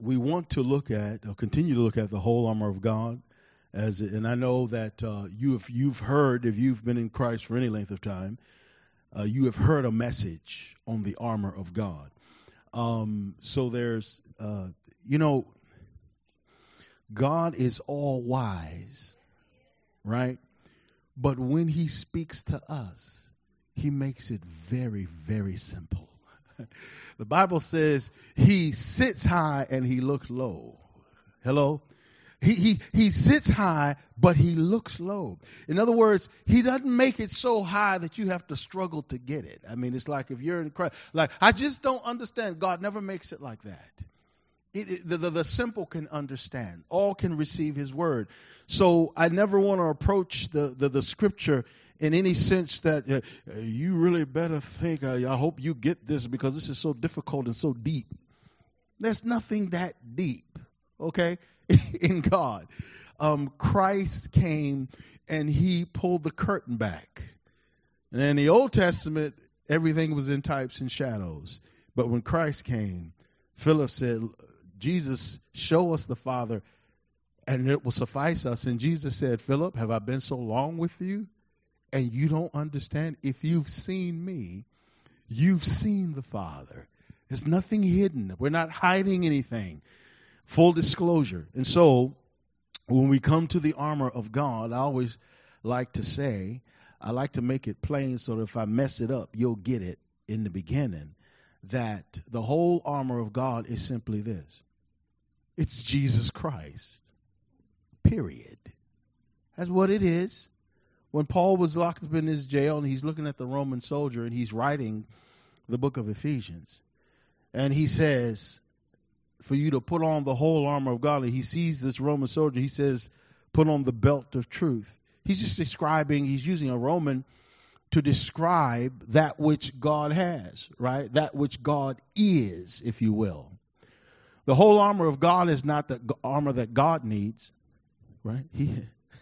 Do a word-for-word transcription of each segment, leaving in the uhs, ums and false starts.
we want to look at, or continue to look at the whole armor of God. As it, and I know that uh, you have, you've heard, if you've been in Christ for any length of time, uh, you have heard a message on the armor of God. Um, so there's, uh, you know, God is all wise, right? But when he speaks to us, he makes it very, very simple. The Bible says he sits high and he looks low. Hello? He, he, he sits high, but he looks low. In other words, he doesn't make it so high that you have to struggle to get it. I mean, it's like if you're in Christ, like, I just don't understand. God never makes it like that. It, it, the, the, the simple can understand. All can receive his word. So I never want to approach the, the, the scripture in any sense that uh, you really better think, uh, I hope you get this because this is so difficult and so deep. There's nothing that deep, okay, in God. Um, Christ came and he pulled the curtain back. And in the Old Testament, everything was in types and shadows. But when Christ came, Philip said, Jesus, show us the Father, and it will suffice us. And Jesus said, Philip, have I been so long with you? And you don't understand? If you've seen me, you've seen the Father. There's nothing hidden. We're not hiding anything. Full disclosure. And so, when we come to the armor of God, I always like to say, I like to make it plain so that if I mess it up, you'll get it in the beginning, that the whole armor of God is simply this. It's Jesus Christ. Period. That's what it is. When Paul was locked up in his jail and he's looking at the Roman soldier and he's writing the book of Ephesians, and he says, for you to put on the whole armor of God, and he sees this Roman soldier, he says, put on the belt of truth. He's just describing, he's using a Roman to describe that which God has, right? That which God is, if you will. The whole armor of God is not the armor that God needs, right? He,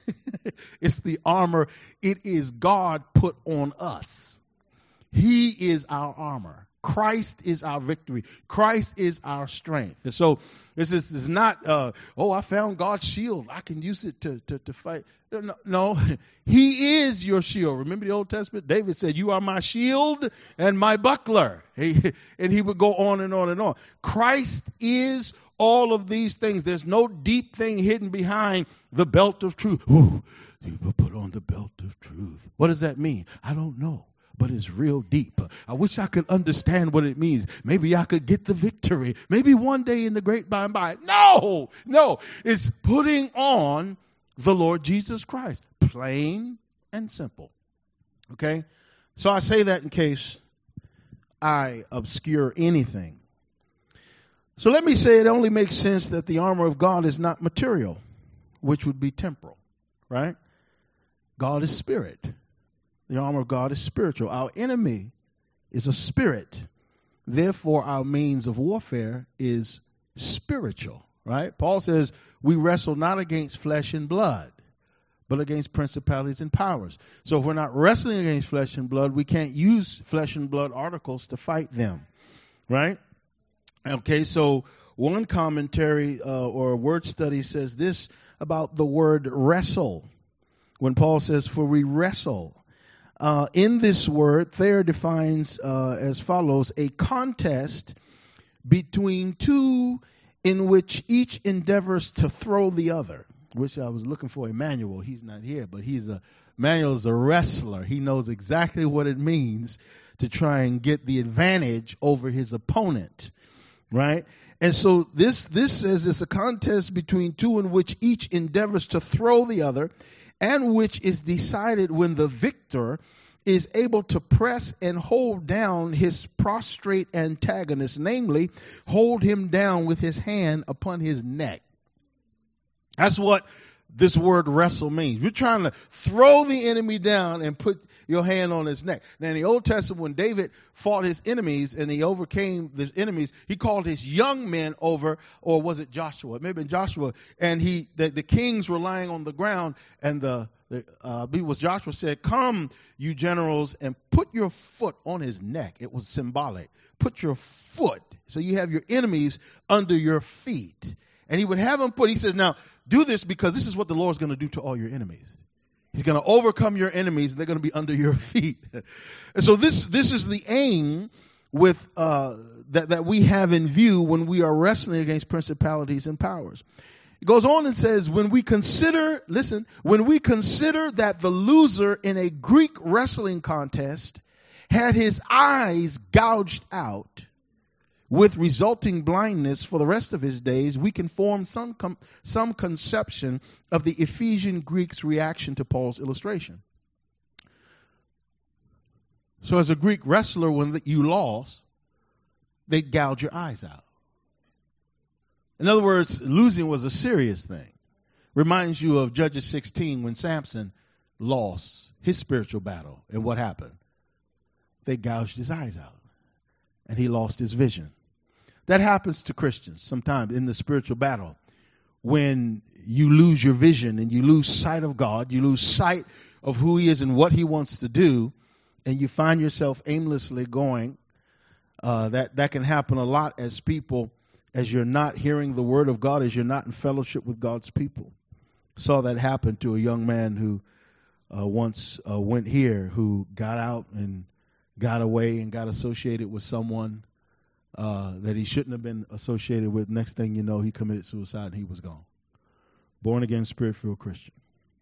it's the armor, it is God put on us. He is our armor. Christ is our victory. Christ is our strength. And so this is, this is not, uh, oh, I found God's shield. I can use it to, to, to fight. No, no, he is your shield. Remember the Old Testament? David said, you are my shield and my buckler. He, and he would go on and on and on. Christ is all of these things. There's no deep thing hidden behind the belt of truth. Ooh, you put on the belt of truth. What does that mean? I don't know. But it's real deep. I wish I could understand what it means. Maybe I could get the victory. Maybe one day in the great by and by. No, no. It's putting on the Lord Jesus Christ. Plain and simple. Okay? So I say that in case I obscure anything. So let me say it only makes sense that the armor of God is not material, which would be temporal. Right? God is spirit. The armor of God is spiritual. Our enemy is a spirit. Therefore, our means of warfare is spiritual, right? Paul says we wrestle not against flesh and blood, but against principalities and powers. So if we're not wrestling against flesh and blood, we can't use flesh and blood articles to fight them, right? Okay, so one commentary uh, or a word study says this about the word wrestle. When Paul says, for we wrestle. Uh, in this word, Thayer defines uh, as follows, a contest between two in which each endeavors to throw the other. Which I was looking for Emmanuel. He's not here, but he's a Emmanuel is a wrestler. He knows exactly what it means to try and get the advantage over his opponent, right? And so this this says it's a contest between two in which each endeavors to throw the other, and which is decided when the victor is able to press and hold down his prostrate antagonist, namely, hold him down with his hand upon his neck. That's what this word wrestle means. You're trying to throw the enemy down and put your hand on his neck. Now, in the Old Testament, when David fought his enemies and he overcame the enemies, he called his young men over, or was it Joshua? Maybe Joshua. And he, the, the kings were lying on the ground, and the, the uh, it was Joshua said, come, you generals, and put your foot on his neck. It was symbolic. Put your foot. So you have your enemies under your feet. And he would have them put, he says, now do this because this is what the Lord's going to do to all your enemies. He's going to overcome your enemies and they're going to be under your feet. And so this, this is the aim with, uh, that, that we have in view when we are wrestling against principalities and powers. It goes on and says, when we consider, listen, when we consider that the loser in a Greek wrestling contest had his eyes gouged out with resulting blindness for the rest of his days, we can form some com- some conception of the Ephesian Greeks' reaction to Paul's illustration. So as a Greek wrestler, when you lost, they'd gouge your eyes out. In other words, losing was a serious thing. Reminds you of Judges sixteen when Samson lost his spiritual battle. And what happened? They gouged his eyes out. And he lost his vision. That happens to Christians sometimes in the spiritual battle. When you lose your vision and you lose sight of God, you lose sight of who he is and what he wants to do, and you find yourself aimlessly going, uh, that, that can happen a lot as people, as you're not hearing the word of God, as you're not in fellowship with God's people. Saw that happen to a young man who uh, once uh, went here, who got out and got away and got associated with someone uh, that he shouldn't have been associated with. Next thing you know, he committed suicide and he was gone. Born again, spirit-filled Christian.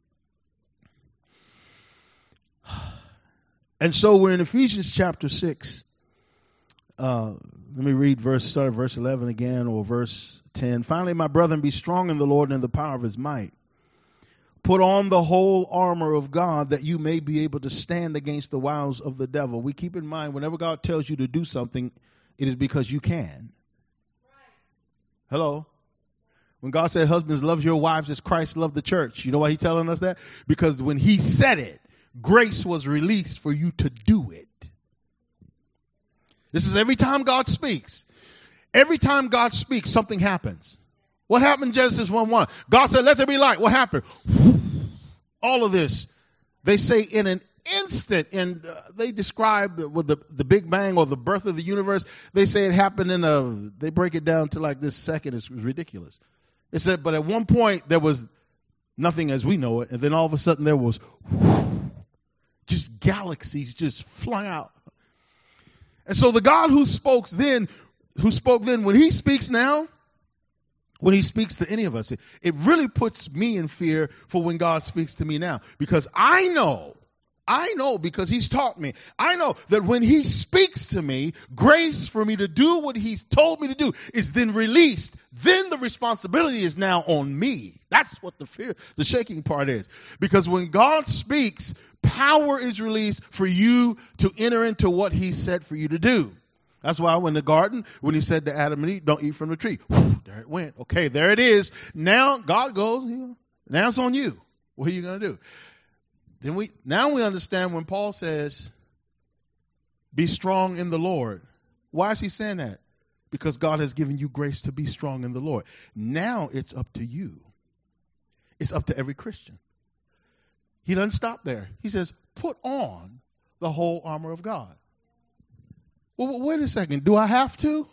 And so we're in Ephesians chapter six. Uh, let me read verse, start at verse eleven again, or verse ten. Finally, my brethren, be strong in the Lord and in the power of his might. Put on the whole armor of God that you may be able to stand against the wiles of the devil. We keep in mind, whenever God tells you to do something, it is because you can. Hello? When God said, husbands, love your wives as Christ loved the church. You know why he's telling us that? Because when he said it, grace was released for you to do it. This is every time God speaks. Every time God speaks, something happens. What happened in Genesis one one? God said, let there be light. What happened? All of this, they say in an instant, and uh, they describe the, with the, the Big Bang or the birth of the universe, they say it happened in a, they break it down to like this second. It's ridiculous. It said, but at one point there was nothing as we know it, and then all of a sudden there was just galaxies just flung out. And so the God who spoke then, who spoke then, when he speaks now, when he speaks to any of us, it, it really puts me in fear for when God speaks to me now. Because I know, I know because he's taught me, I know that when he speaks to me, grace for me to do what he's told me to do is then released. Then the responsibility is now on me. That's what the fear, the shaking part is. Because when God speaks, power is released for you to enter into what he said for you to do. That's why in the garden, when he said to Adam and Eve, don't eat from the tree. Whew, there it went. Okay, there it is. Now God goes, you know, now it's on you. What are you going to do? Then we now we understand when Paul says, be strong in the Lord. Why is he saying that? Because God has given you grace to be strong in the Lord. Now it's up to you. It's up to every Christian. He doesn't stop there. He says, put on the whole armor of God. Well, wait a second. Do I have to?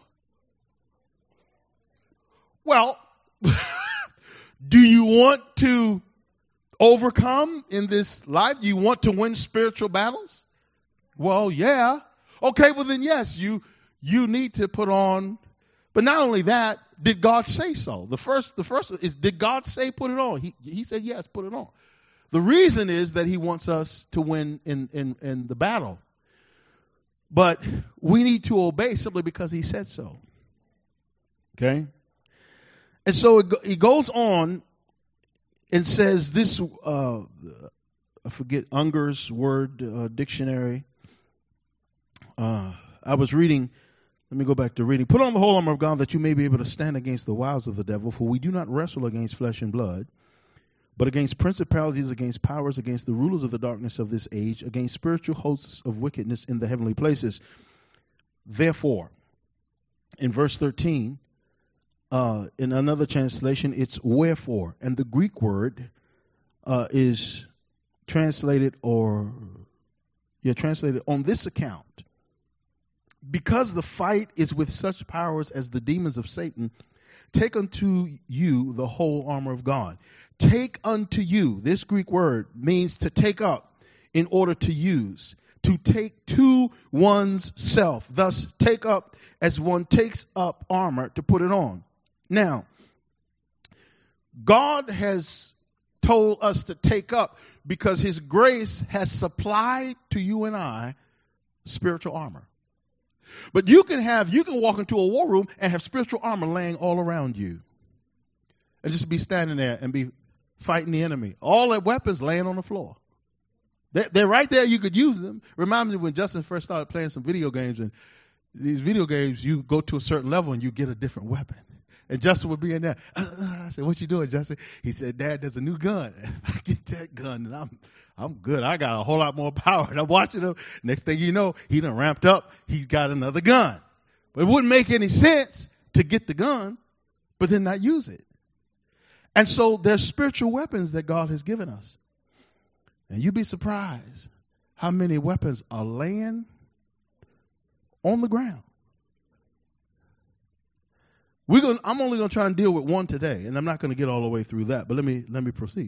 Well, do you want to overcome in this life? Do you want to win spiritual battles? Well, yeah. Okay, well then yes, you you need to put on. But not only that, did God say so? The first the first is, did God say put it on? He he said yes, put it on. The reason is that he wants us to win in, in, in the battle. But we need to obey simply because he said so. Okay? And so it, it goes on and says this, uh, I forget Unger's word uh, dictionary. Uh, I was reading, let me go back to reading. Put on the whole armor of God that you may be able to stand against the wiles of the devil, for we do not wrestle against flesh and blood, but against principalities, against powers, against the rulers of the darkness of this age, against spiritual hosts of wickedness in the heavenly places. Therefore, in verse thirteen, uh, in another translation, it's wherefore. And the Greek word uh, is translated or, yeah, translated on this account. because the fight is with such powers as the demons of Satan, take unto you the whole armor of God. Take unto you, this Greek word means to take up in order to use, to take to one's self. Thus, take up as one takes up armor to put it on. Now, God has told us to take up because his grace has supplied to you and I spiritual armor. But you can have, you can walk into a war room and have spiritual armor laying all around you. And just be standing there and be fighting the enemy. All the weapons laying on the floor. They're, they're right there. You could use them. Remind me when Justin first started playing some video games, and these video games, you go to a certain level and you get a different weapon. And Justin would be in there. Uh, uh, I said, "What you doing, Justin?" He said, "Dad, there's a new gun. If I get that gun, and I'm I'm good. I got a whole lot more power." And I'm watching him. Next thing you know, he done ramped up. He's got another gun. But it wouldn't make any sense to get the gun, but then not use it. And so there's spiritual weapons that God has given us. And you'd be surprised how many weapons are laying on the ground. We're going I'm only going to try and deal with one today, and I'm not going to get all the way through that, but let me let me proceed.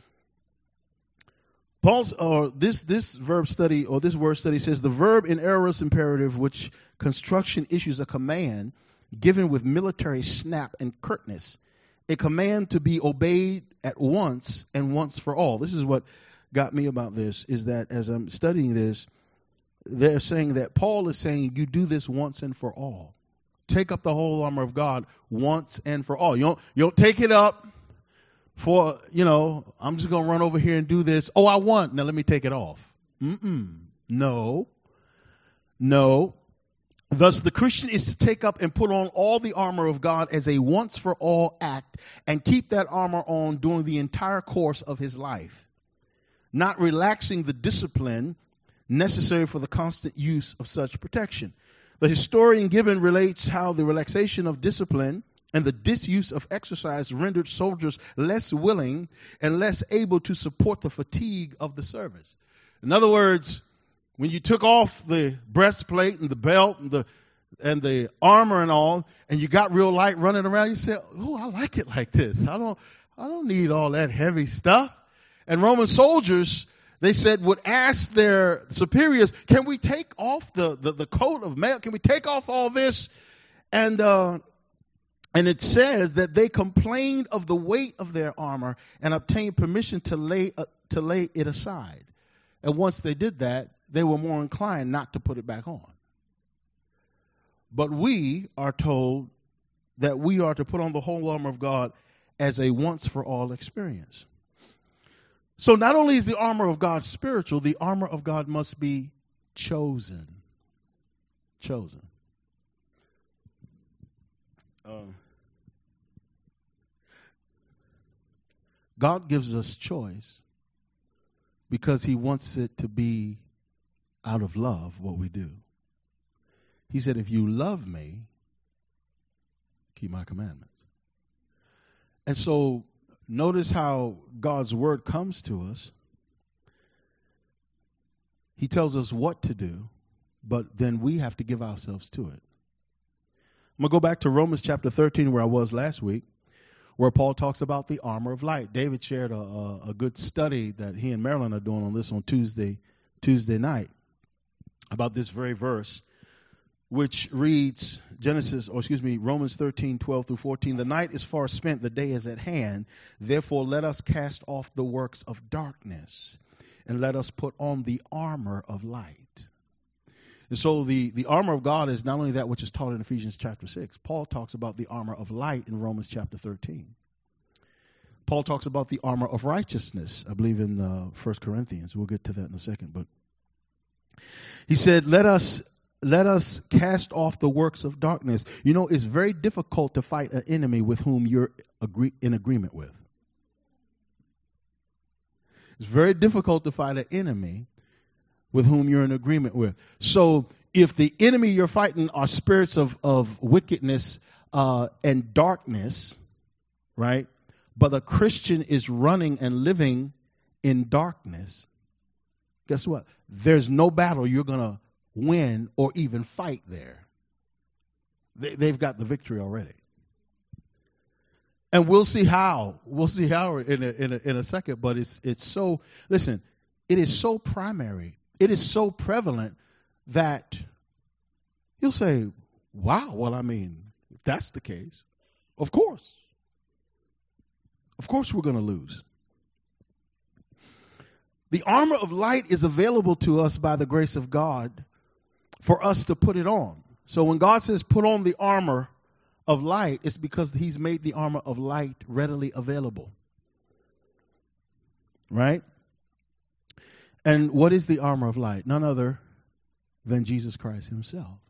Paul's or this this verb study or this word study says the verb in aorist imperative, which construction issues a command given with military snap and curtness, a command to be obeyed at once and once for all. This is what got me about this, is that as I'm studying this, they're saying that Paul is saying you do this once and for all. Take up the whole armor of God once and for all. You don't, you don't take it up for, you know, I'm just going to run over here and do this. Oh, I won. Now let me take it off. Mm-mm. No. No. Thus, the Christian is to take up and put on all the armor of God as a once for all act and keep that armor on during the entire course of his life, not relaxing the discipline necessary for the constant use of such protection. The historian Gibbon relates how the relaxation of discipline and the disuse of exercise rendered soldiers less willing and less able to support the fatigue of the service. In other words, when you took off the breastplate and the belt and the and the armor and all, and you got real light running around, you said, "Oh, I like it like this. I don't I don't need all that heavy stuff." And Roman soldiers, they said, would ask their superiors, "Can we take off the, the, the coat of mail? Can we take off all this?" And uh, and it says that they complained of the weight of their armor and obtained permission to lay uh, to lay it aside. And once they did that, they were more inclined not to put it back on. But we are told that we are to put on the whole armor of God as a once-for-all experience. So not only is the armor of God spiritual, the armor of God must be chosen. Chosen. Uh, God gives us choice because he wants it to be out of love what we do. He said, "If you love me, keep my commandments." And so notice how God's word comes to us. He tells us what to do, but then we have to give ourselves to it. I'm going to go back to Romans chapter thirteen, where I was last week, where Paul talks about the armor of light. David shared a, a, a good study that he and Marilyn are doing on this on Tuesday, Tuesday night about this very verse, which reads Genesis, or excuse me, Romans thirteen, twelve through fourteen. "The night is far spent, the day is at hand. Therefore, let us cast off the works of darkness, and let us put on the armor of light." And so the, the armor of God is not only that which is taught in Ephesians chapter six. Paul talks about the armor of light in Romans chapter thirteen. Paul talks about the armor of righteousness, I believe, in uh, First Corinthians. We'll get to that in a second. But he said, let us let us cast off the works of darkness. You know, it's very difficult to fight an enemy with whom you're agree, in agreement with. It's very difficult to fight an enemy with whom you're in agreement with. So if the enemy you're fighting are spirits of, of wickedness uh, and darkness, right? But the Christian is running and living in darkness, guess what? There's no battle you're going to win or even fight there. They, they've got the victory already. And we'll see how. We'll see how in a, in a, in a second. But it's it's so, listen, it is so primary. It is so prevalent that you'll say, wow, well, I mean, if that's the case, of course. Of course we're going to lose. The armor of light is available to us by the grace of God for us to put it on. So when God says put on the armor of light, it's because he's made the armor of light readily available. Right? And what is the armor of light? None other than Jesus Christ himself.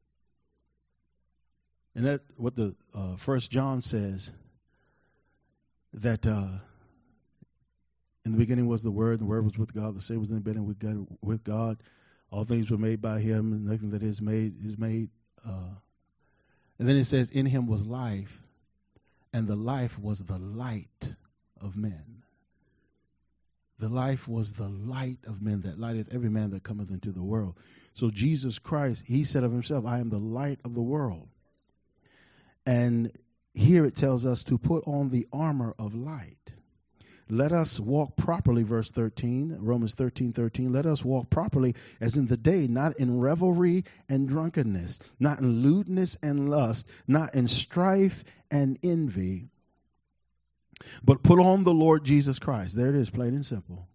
And that what the uh, First John says, that uh, in the beginning was the Word, the Word was with God, the same was in the beginning with God. With God. All things were made by him, and nothing that is made is made. Uh, and then it says, in him was life, and the life was the light of men. The life was the light of men, that lighteth every man that cometh into the world. So Jesus Christ, he said of himself, I am the light of the world. And here it tells us to put on the armor of light. Let us walk properly, verse thirteen, Romans thirteen, thirteen. Let us walk properly as in the day, not in revelry and drunkenness, not in lewdness and lust, not in strife and envy, but put on the Lord Jesus Christ. There it is, plain and simple.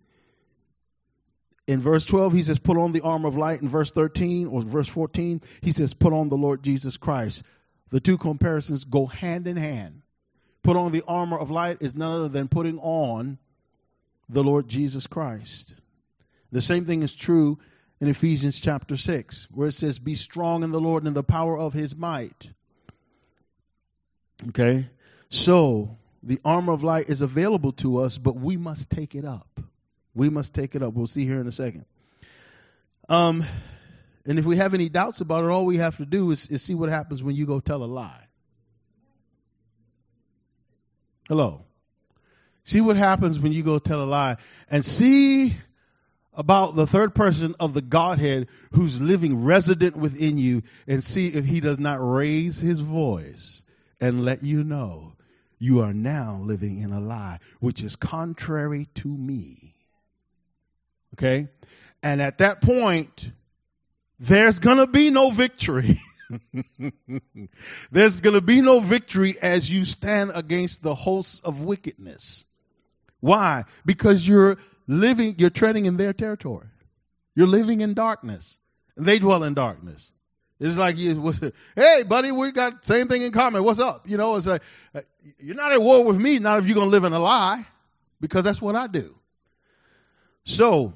In verse twelve, he says, put on the armor of light. In verse thirteen or verse fourteen, he says, put on the Lord Jesus Christ. The two comparisons go hand in hand. Put on the armor of light is none other than putting on the Lord Jesus Christ. The same thing is true in Ephesians chapter six, where it says, be strong in the Lord and in the power of his might. Okay? So, the armor of light is available to us, but we must take it up. We must take it up. We'll see here in a second. Um, and if we have any doubts about it, all we have to do is, is see what happens when you go tell a lie. Hello. See what happens when you go tell a lie, and see about the third person of the Godhead who's living resident within you, and see if he does not raise his voice and let you know you are now living in a lie, which is contrary to me. Okay? And at that point, there's going to be no victory. There's going to be no victory as you stand against the hosts of wickedness. Why? Because you're living, you're treading in their territory. You're living in darkness. And they dwell in darkness. It's like, you, hey, buddy, we got same thing in common. What's up? You know, it's like, you're not at war with me, not if you're going to live in a lie, because that's what I do. So,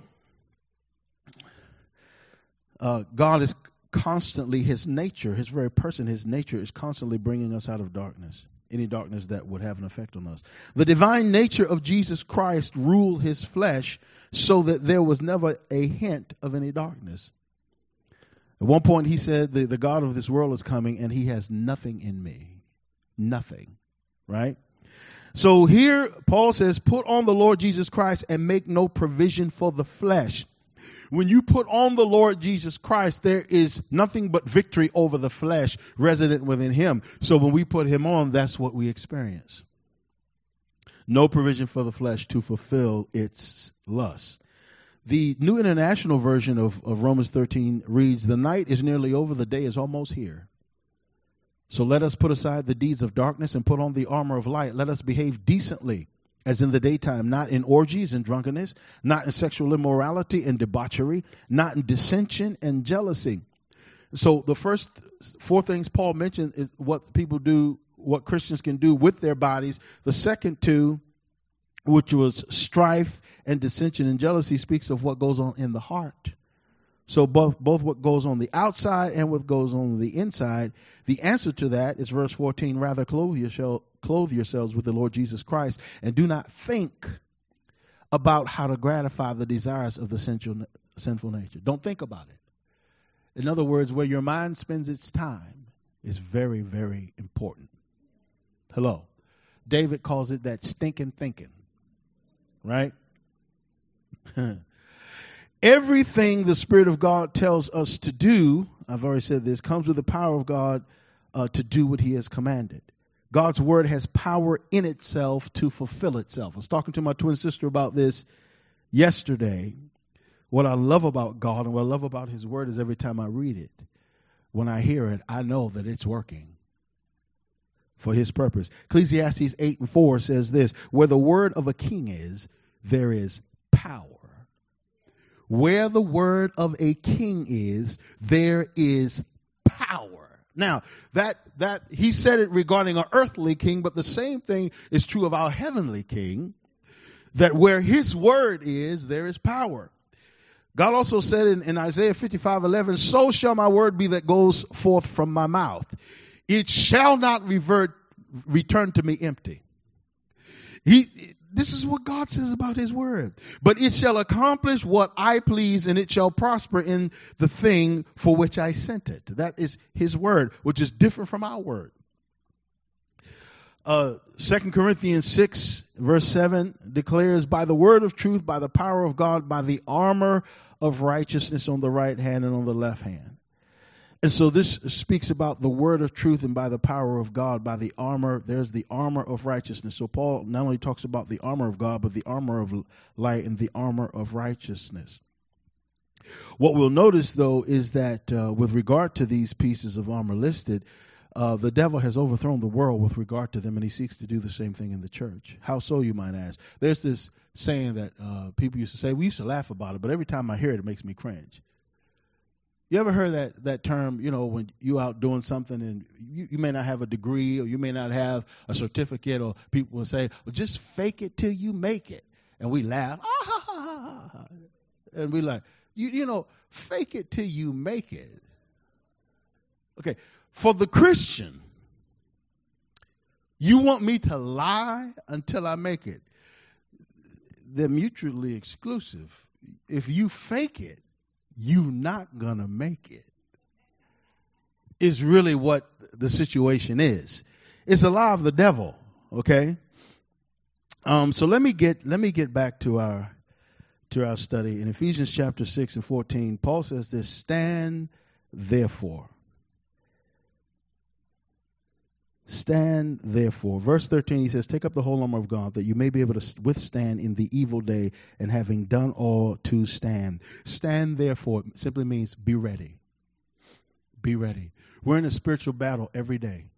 uh, God is constantly, his nature, his very person, his nature is constantly bringing us out of darkness, any darkness that would have an effect on us. The divine nature of Jesus Christ ruled his flesh so that there was never a hint of any darkness. At one point he said, the, the God of this world is coming and he has nothing in me. Nothing. Right? So here Paul says, put on the Lord Jesus Christ and make no provision for the flesh. When you put on the Lord Jesus Christ, there is nothing but victory over the flesh resident within him. So when we put him on, that's what we experience. No provision for the flesh to fulfill its lust. The New International Version of, of Romans thirteen reads, the night is nearly over, the day is almost here. So let us put aside the deeds of darkness and put on the armor of light. Let us behave decently as in the daytime, not in orgies and drunkenness, not in sexual immorality and debauchery, not in dissension and jealousy. So the first four things Paul mentioned is what people do, what Christians can do with their bodies. The second two, which was strife and dissension and jealousy, speaks of what goes on in the heart. So both both what goes on the outside and what goes on the inside. The answer to that is verse fourteen, rather clothe yourself, clothe yourselves with the Lord Jesus Christ and do not think about how to gratify the desires of the sensual, sinful nature. Don't think about it. In other words, where your mind spends its time is very, very important. Hello. David calls it that stinking thinking. Right? Everything the Spirit of God tells us to do, I've already said this, comes with the power of God uh, to do what he has commanded. God's word has power in itself to fulfill itself. I was talking to my twin sister about this yesterday. What I love about God and what I love about his word is every time I read it, when I hear it, I know that it's working for his purpose. Ecclesiastes eight and four says this, where the word of a king is, there is power. Where the word of a king is, there is power. Now, that that he said it regarding an earthly king, but the same thing is true of our heavenly king, that where his word is, there is power. God also said in, in Isaiah fifty-five eleven, so shall my word be that goes forth from my mouth. It shall not revert, return to me empty. He, this is what God says about his word. But it shall accomplish what I please, and it shall prosper in the thing for which I sent it. That is his word, which is different from our word. Uh, Second Corinthians six, verse seven declares, by the word of truth, by the power of God, by the armor of righteousness on the right hand and on the left hand. And so this speaks about the word of truth and by the power of God, by the armor. There's the armor of righteousness. So Paul not only talks about the armor of God, but the armor of light and the armor of righteousness. What we'll notice, though, is that uh, with regard to these pieces of armor listed, uh, the devil has overthrown the world with regard to them, and he seeks to do the same thing in the church. How so, you might ask? There's this saying that uh, people used to say, we used to laugh about it, but every time I hear it, it makes me cringe. You ever heard that, that term, you know, when you out doing something and you, you may not have a degree or you may not have a certificate, or people will say, well, just fake it till you make it. And we laugh. Ah, ha, ha, ha, ha. And we like, you, you know, fake it till you make it. Okay. For the Christian, you want me to lie until I make it. They're mutually exclusive. If you fake it, you not gonna make it, is really what the situation is. It's a lie of the devil. Okay. Um, so let me get let me get back to our to our study. In Ephesians chapter six and fourteen, Paul says this, stand therefore. Stand therefore. Verse thirteen, he says, take up the whole armor of God, that you may be able to withstand in the evil day, and having done all, to stand. Stand therefore simply means be ready. Be ready. We're in a spiritual battle every day.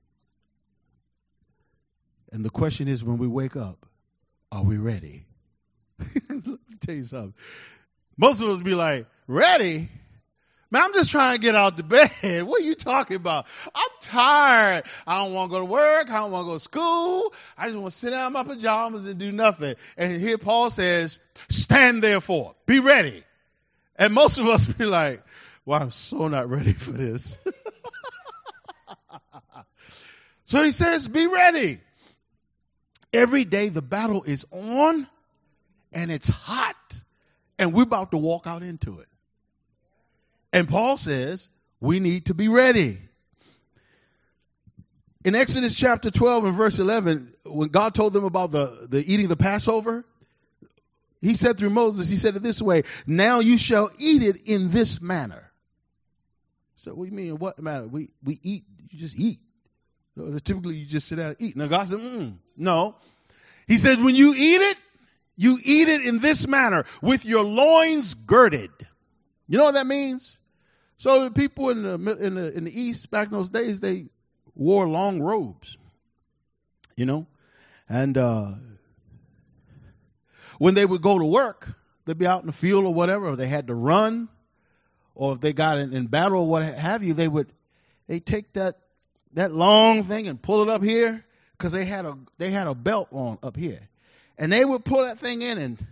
And the question is, when we wake up, are we ready? Let me tell you something. Most of us be like, ready? Man, I'm just trying to get out the bed. What are you talking about? I'm tired. I don't want to go to work. I don't want to go to school. I just want to sit down in my pajamas and do nothing. And here Paul says, stand therefore. Be ready. And most of us be like, well, I'm so not ready for this. So he says, be ready. Every day the battle is on and it's hot. And we're about to walk out into it. And Paul says we need to be ready. In Exodus chapter twelve and verse eleven, when God told them about the, the eating the Passover, he said through Moses, he said it this way, now you shall eat it in this manner. So what do you mean, what manner? We, we eat, you just eat. Typically you just sit down and eat. Now God said, mm, no. He said when you eat it, you eat it in this manner, with your loins girded. You know what that means? So the people in the in the in the East back in those days, they wore long robes, you know, and uh, when they would go to work, they'd be out in the field or whatever, or they had to run, or if they got in, in battle or what have you, they would they take that that long thing and pull it up here because they had a they had a belt on up here, and they would pull that thing in, and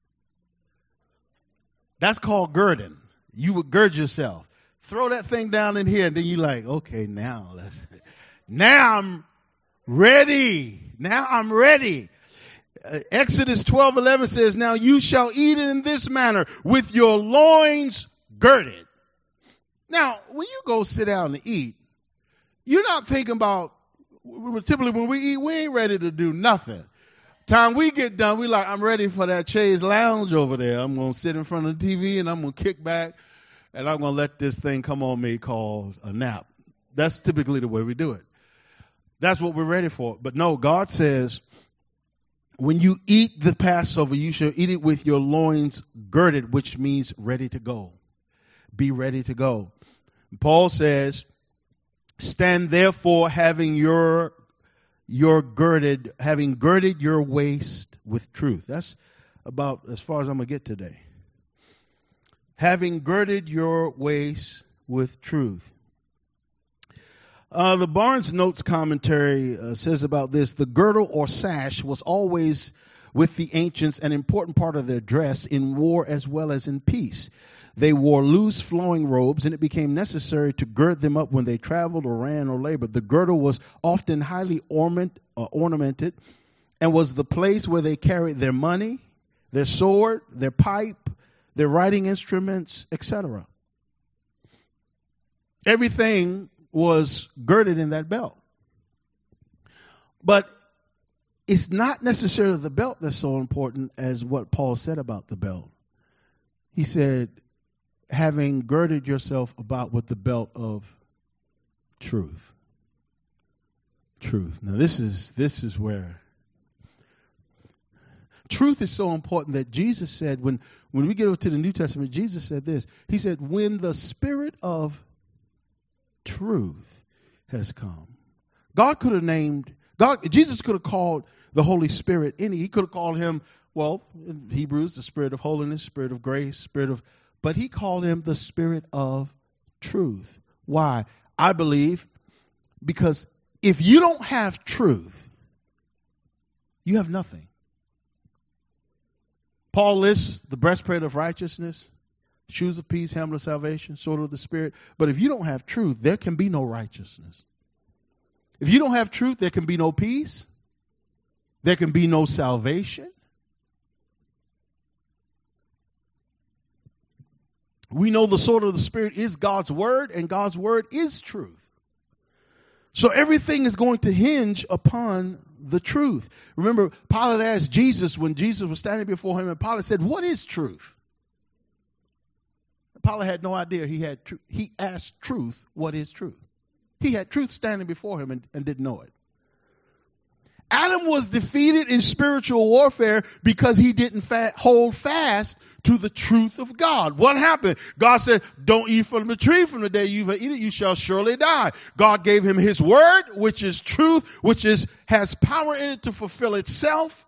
that's called girding. You would gird yourself. Throw that thing down in here, and then you like, okay, now let's, now I'm ready. Now I'm ready. Uh, Exodus twelve eleven says, now you shall eat it in this manner, with your loins girded. Now, when you go sit down and eat, you're not thinking about, typically when we eat, we ain't ready to do nothing. Time we get done, we like, I'm ready for that chaise lounge over there. I'm going to sit in front of the T V and I'm going to kick back and I'm going to let this thing come on me called a nap. That's typically the way we do it. That's what we're ready for. But no, God says, when you eat the Passover, you shall eat it with your loins girded, which means ready to go. Be ready to go. Paul says, stand therefore having your your girded, having girded your waist with truth. That's about as far as I'm going to get today. Having girded your waist with truth. Uh, the Barnes Notes commentary uh, says about this, the girdle or sash was always with the ancients an important part of their dress in war as well as in peace. They wore loose flowing robes, and it became necessary to gird them up when they traveled or ran or labored. The girdle was often highly ornament, uh, ornamented and was the place where they carried their money, their sword, their pipe, their writing instruments, et cetera. Everything was girded in that belt. But it's not necessarily the belt that's so important as what Paul said about the belt. He said, having girded yourself about with the belt of truth. Truth. Now this is this is where truth is so important that Jesus said, when, when we get over to the New Testament, Jesus said this. He said, when the Spirit of truth has come. God could have named, God, Jesus could have called the Holy Spirit any. He could have called him, well, in Hebrews, the Spirit of holiness, Spirit of grace, Spirit of, but he called him the Spirit of truth. Why? I believe because if you don't have truth, you have nothing. Paul lists the breastplate of righteousness, shoes of peace, helmet of salvation, sword of the Spirit. But if you don't have truth, there can be no righteousness. If you don't have truth, there can be no peace. There can be no salvation. We know the sword of the Spirit is God's word, and God's word is truth. So everything is going to hinge upon the truth. Remember, Pilate asked Jesus when Jesus was standing before him, and Pilate said, what is truth? Pilate had no idea he had truth. He asked truth, what is truth? He had truth standing before him and, and didn't know it. Adam was defeated in spiritual warfare because he didn't fa- hold fast to the truth of God. What happened? God said, don't eat from the tree. From the day you eat it, you shall surely die. God gave him his word, which is truth, which is has power in it to fulfill itself.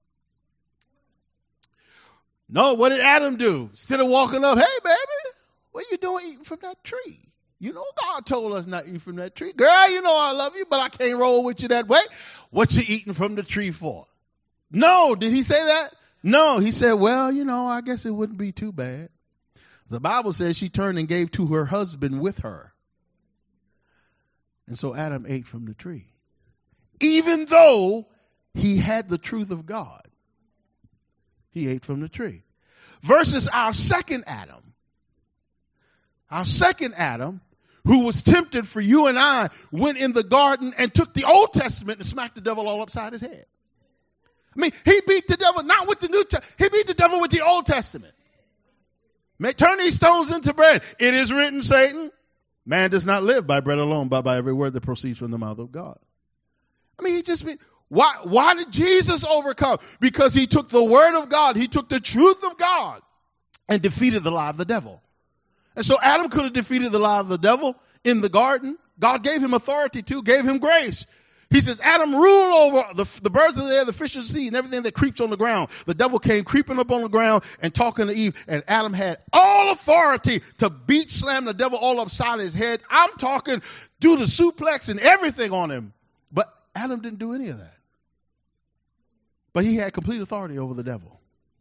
No, what did Adam do? Instead of walking up, hey, baby, what are you doing eating from that tree? You know God told us not to eat from that tree. Girl, you know I love you, but I can't roll with you that way. What you eating from the tree for? No, did he say that? No, he said, well, you know, I guess it wouldn't be too bad. The Bible says she turned and gave to her husband with her. And so Adam ate from the tree. Even though he had the truth of God, he ate from the tree. Versus our second Adam. Our second Adam, who was tempted for you and I, went in the garden and took the Old Testament and smacked the devil all upside his head. I mean, he beat the devil not with the New Testament. He beat the devil with the Old Testament. May turn these stones into bread. It is written, Satan, man does not live by bread alone, but by every word that proceeds from the mouth of God. I mean, he just beat. Why, why did Jesus overcome? Because he took the word of God, he took the truth of God and defeated the lie of the devil. And so Adam could have defeated the lie of the devil in the garden. God gave him authority to, gave him grace. He says, Adam, rule over the, the birds of the air, the fish of the sea, and everything that creeps on the ground. The devil came creeping up on the ground and talking to Eve, and Adam had all authority to beat, slam the devil all upside his head. I'm talking, do the suplex and everything on him. But Adam didn't do any of that. But he had complete authority over the devil.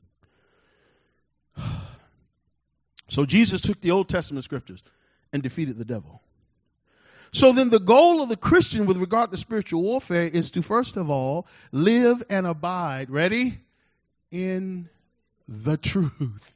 So Jesus took the Old Testament scriptures and defeated the devil. So then the goal of the Christian with regard to spiritual warfare is to, first of all, live and abide, ready, in the truth.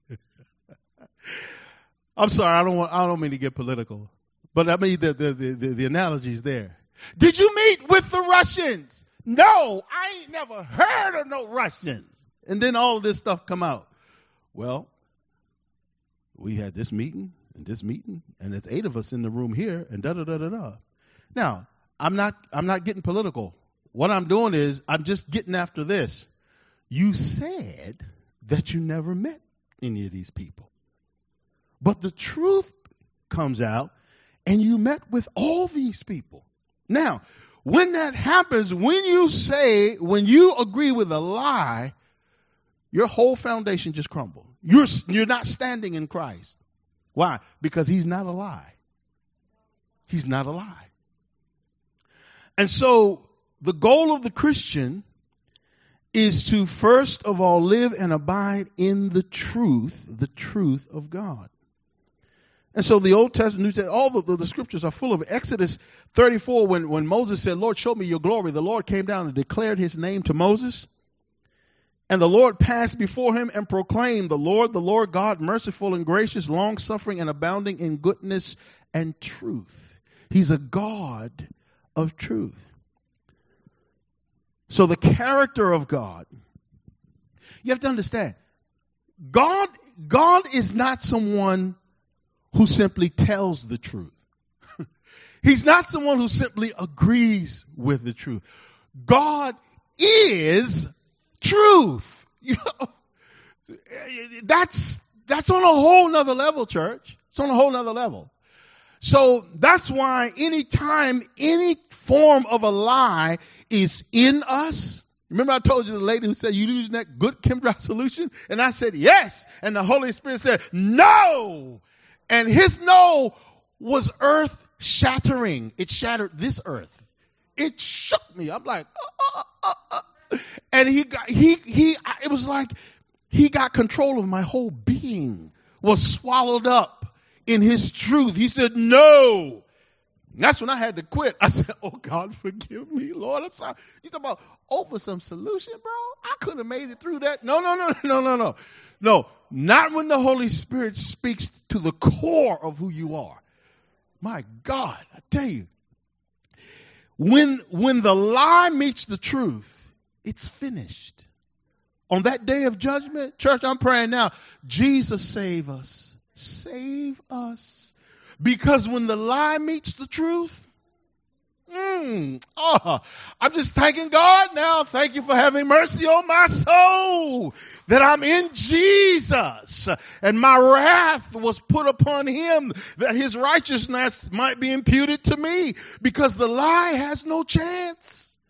I'm sorry, I don't want, I don't mean to get political, but I mean the, the, the, the analogy is there. Did you meet with the Russians? No, I ain't never heard of no Russians. And then all of this stuff come out. Well, we had this meeting and this meeting, and there's eight of us in the room here, and da da da da da. Now, I'm not I'm not getting political. What I'm doing is I'm just getting after this. You said that you never met any of these people. But the truth comes out, and you met with all these people. Now, when that happens, when you say, when you agree with a lie, your whole foundation just crumbles. You're, you're not standing in Christ. Why? Because he's not a lie. He's not a lie. And so the goal of the Christian is to first of all live and abide in the truth, the truth of God. And so the Old Testament, New Testament, all the, the, the scriptures are full of it. Exodus thirty-four, when, when Moses said, Lord, show me your glory, the Lord came down and declared his name to Moses. And the Lord passed before him and proclaimed, the Lord, the Lord God, merciful and gracious, long-suffering and abounding in goodness and truth. He's a God of truth. So the character of God, you have to understand, God, God is not someone who simply tells the truth. He's not someone who simply agrees with the truth. God is truth. You know, that's that's on a whole nother level, church. It's on a whole nother level. So that's why anytime any form of a lie is in us. Remember I told you the lady who said, you using that good chemtrail solution? And I said, yes. And the Holy Spirit said, no. And his no was earth shattering. It shattered this earth. It shook me. I'm like, uh, uh, uh, uh. And he got, he, he, it was like he got control of my whole being, was swallowed up in his truth. He said, no. And that's when I had to quit. I said, oh, God, forgive me, Lord. I'm sorry. You talking about over some solution, bro? I could have made it through that. No, no, no, no, no, no. No, not when the Holy Spirit speaks to the core of who you are. My God, I tell you. When, when the lie meets the truth, it's finished. On that day of judgment, church, I'm praying now, Jesus, save us. Save us. Because when the lie meets the truth, mm, oh, I'm just thanking God now. Thank you for having mercy on my soul, that I'm in Jesus, and my wrath was put upon him, that his righteousness might be imputed to me, because the lie has no chance.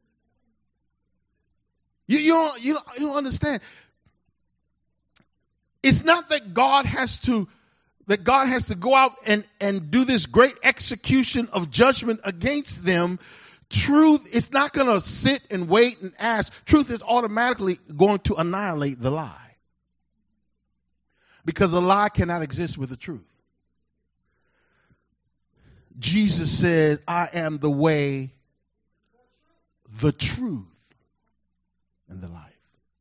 You, you, don't, you, don't, you don't understand. It's not that God has to that God has to go out and, and do this great execution of judgment against them. Truth is not going to sit and wait and ask. Truth is automatically going to annihilate the lie. Because a lie cannot exist with the truth. Jesus said, I am the way, the truth, and the life.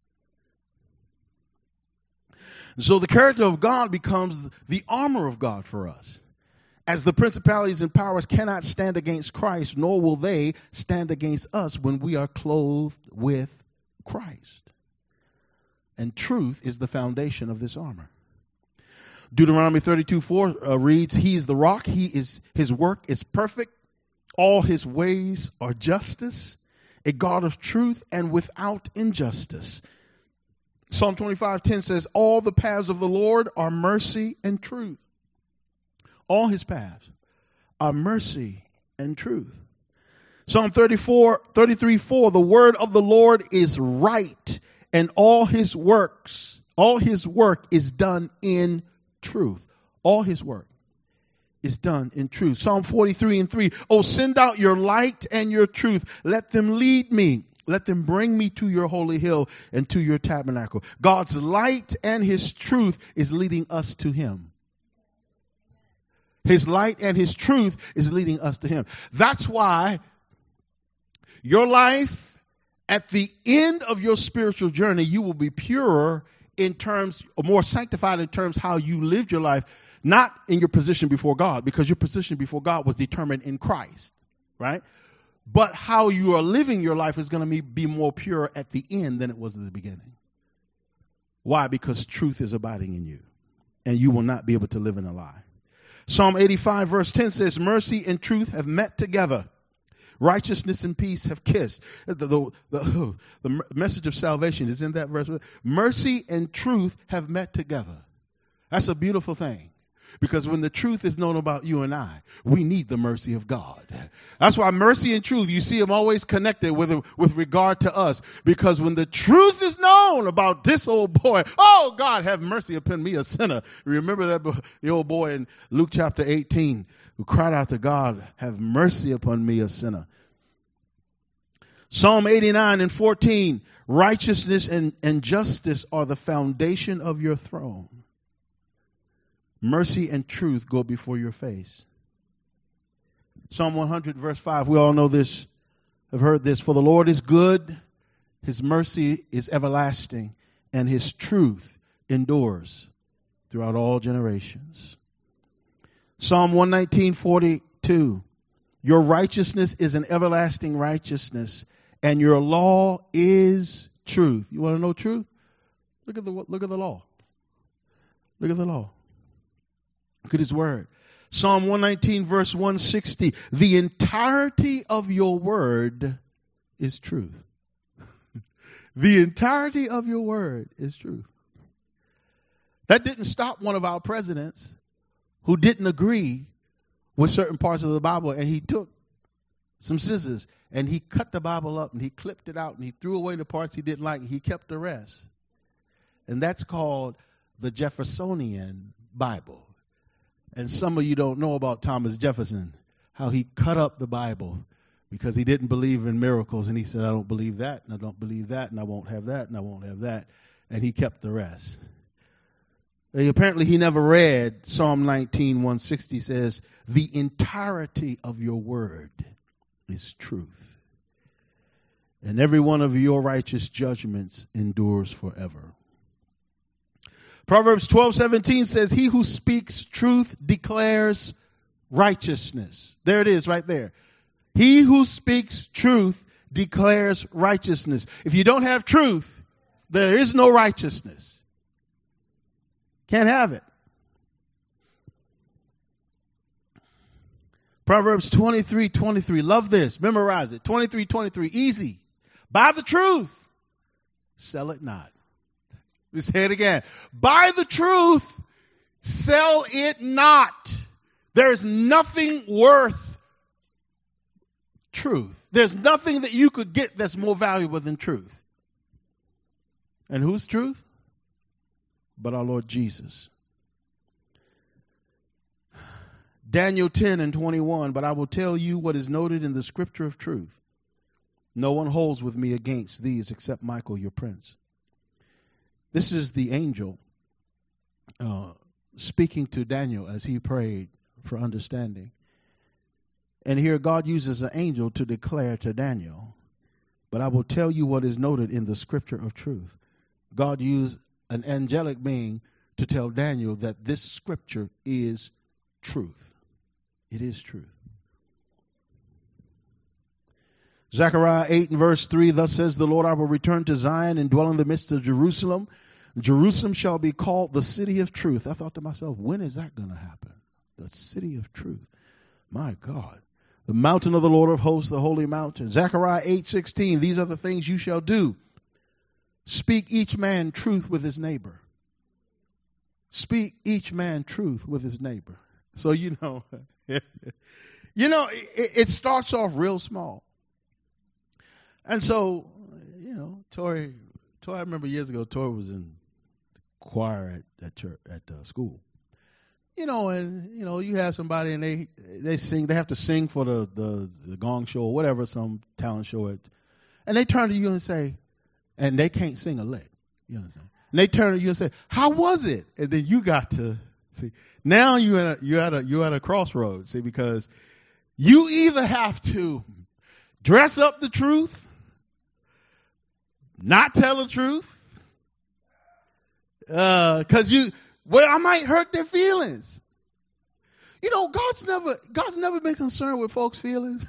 So the character of God becomes the armor of God for us. As the principalities and powers cannot stand against Christ, nor will they stand against us when we are clothed with Christ. And truth is the foundation of this armor. Deuteronomy thirty-two four uh, reads, he is the rock, he is, his work is perfect, all his ways are justice, a God of truth and without injustice. Psalm twenty-five ten says, all the paths of the Lord are mercy and truth. All his paths are mercy and truth. Psalm thirty-four, thirty-three four, the word of the Lord is right, and all his works, all his work is done in truth. All his work is done in truth. Psalm forty-three and three, oh, send out your light and your truth. Let them lead me. Let them bring me to your holy hill and to your tabernacle. God's light and his truth is leading us to him. His light and his truth is leading us to him. That's why your life, at the end of your spiritual journey, you will be purer in terms, or more sanctified in terms how you lived your life, not in your position before God, because your position before God was determined in Christ, right? But how you are living your life is going to be more pure at the end than it was at the beginning. Why? Because truth is abiding in you, and you will not be able to live in a lie. Psalm eighty-five verse ten says, mercy and truth have met together. Righteousness and peace have kissed. The, the, the, the message of salvation is in that verse. Mercy and truth have met together. That's a beautiful thing. Because when the truth is known about you and I, we need the mercy of God. That's why mercy and truth, you see them always connected with, with regard to us. Because when the truth is known about this old boy, oh, God, have mercy upon me, a sinner. Remember that the old boy in Luke chapter eighteen who cried out to God, have mercy upon me, a sinner. Psalm eighty-nine and fourteen, righteousness and, and justice are the foundation of your throne. Mercy and truth go before your face. Psalm one hundred verse five, we all know this, have heard this. For the Lord is good, his mercy is everlasting, and his truth endures throughout all generations. Psalm one nineteen forty-two, your righteousness is an everlasting righteousness, and your law is truth. You want to know truth? Look at the look at the law. Look at the law. Look at his word. Psalm one nineteen verse one sixty. The entirety of your word is truth. The entirety of your word is truth. That didn't stop one of our presidents who didn't agree with certain parts of the Bible, and he took some scissors and he cut the Bible up and he clipped it out and he threw away the parts he didn't like and he kept the rest. And that's called the Jeffersonian Bible. And some of you don't know about Thomas Jefferson, how he cut up the Bible because he didn't believe in miracles. And he said, I don't believe that, and I don't believe that, and I won't have that, and I won't have that. And he kept the rest. And apparently he never read Psalm nineteen, one sixty says, the entirety of your word is truth. And every one of your righteous judgments endures forever. Proverbs twelve seventeen says, he who speaks truth declares righteousness. There it is right there. He who speaks truth declares righteousness. If you don't have truth, there is no righteousness. Can't have it. Proverbs twenty-three twenty-three. Love this. Memorize it. twenty-three twenty-three. Easy. Buy the truth. Sell it not. We say it again. Buy the truth, sell it not. There's nothing worth truth. There's nothing that you could get that's more valuable than truth. And whose truth? But our Lord Jesus. Daniel ten and twenty-one, but I will tell you what is noted in the scripture of truth. No one holds with me against these except Michael, your prince. This is the angel uh, speaking to Daniel as he prayed for understanding. And here God uses an angel to declare to Daniel, but I will tell you what is noted in the scripture of truth. God used an angelic being to tell Daniel that this scripture is truth. It is truth. Zechariah eight and verse three, thus says the Lord, I will return to Zion and dwell in the midst of Jerusalem. Jerusalem shall be called the city of truth. I thought to myself, when is that going to happen? The city of truth. My God. The mountain of the Lord of hosts, the holy mountain. Zechariah eight sixteen, these are the things you shall do. Speak each man truth with his neighbor. Speak each man truth with his neighbor. So, you know, you know, it, it starts off real small. And so, you know, Tori, Tori, I remember years ago, Tori was in choir at at, church, at uh, school. You know, and you know, you have somebody and they they sing, they have to sing for the, the, the gong show or whatever, some talent show, it, and they turn to you and say, and they can't sing a lick. You understand? And they turn to you and say, "How was it?" And then you got to see. Now you at a, you're at a you're at a crossroads. See, because you either have to dress up the truth, not tell the truth, because uh, you, well, I might hurt their feelings. You know, God's never God's never been concerned with folks' feelings.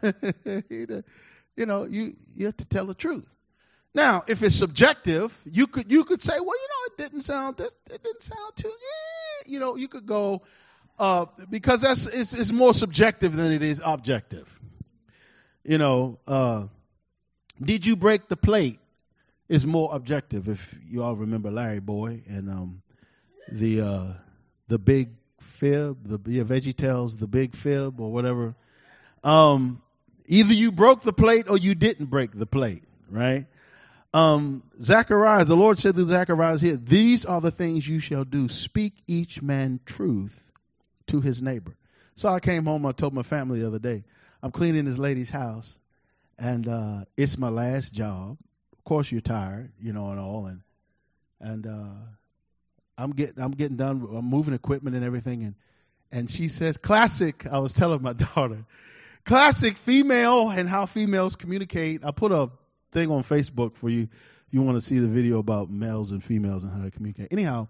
You know, you, you have to tell the truth. Now, if it's subjective, you could you could say, well, you know, it didn't sound this, it didn't sound too, yeah. You know, you could go uh, because that's it's, it's more subjective than it is objective. You know, uh, did you break the plate? Is more objective. If you all remember Larry Boy and um, the uh, the big fib, the yeah, VeggieTales, the big fib or whatever. Um, either you broke the plate or you didn't break the plate, right? Um, Zechariah, the Lord said to Zechariah here, these are the things you shall do. Speak each man truth to his neighbor. So I came home, I told my family the other day, I'm cleaning this lady's house, and uh, it's my last job. Of course you're tired, you know, and all, and and uh, I'm getting I'm getting done. I'm moving equipment and everything, and and she says, "Classic." I was telling my daughter, "Classic female and how females communicate." I put a thing on Facebook for you. If you want to see the video about males and females and how they communicate. Anyhow,